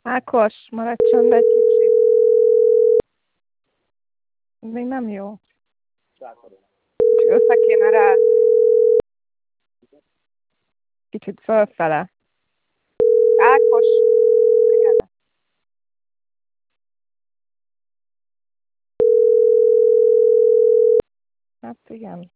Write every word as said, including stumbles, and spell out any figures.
Ákos, maradj csöndbe egy kicsit. Még nem jó. Csak össze kéne rázni. Kicsit fölfele. Ákos! Igen. Hát igen.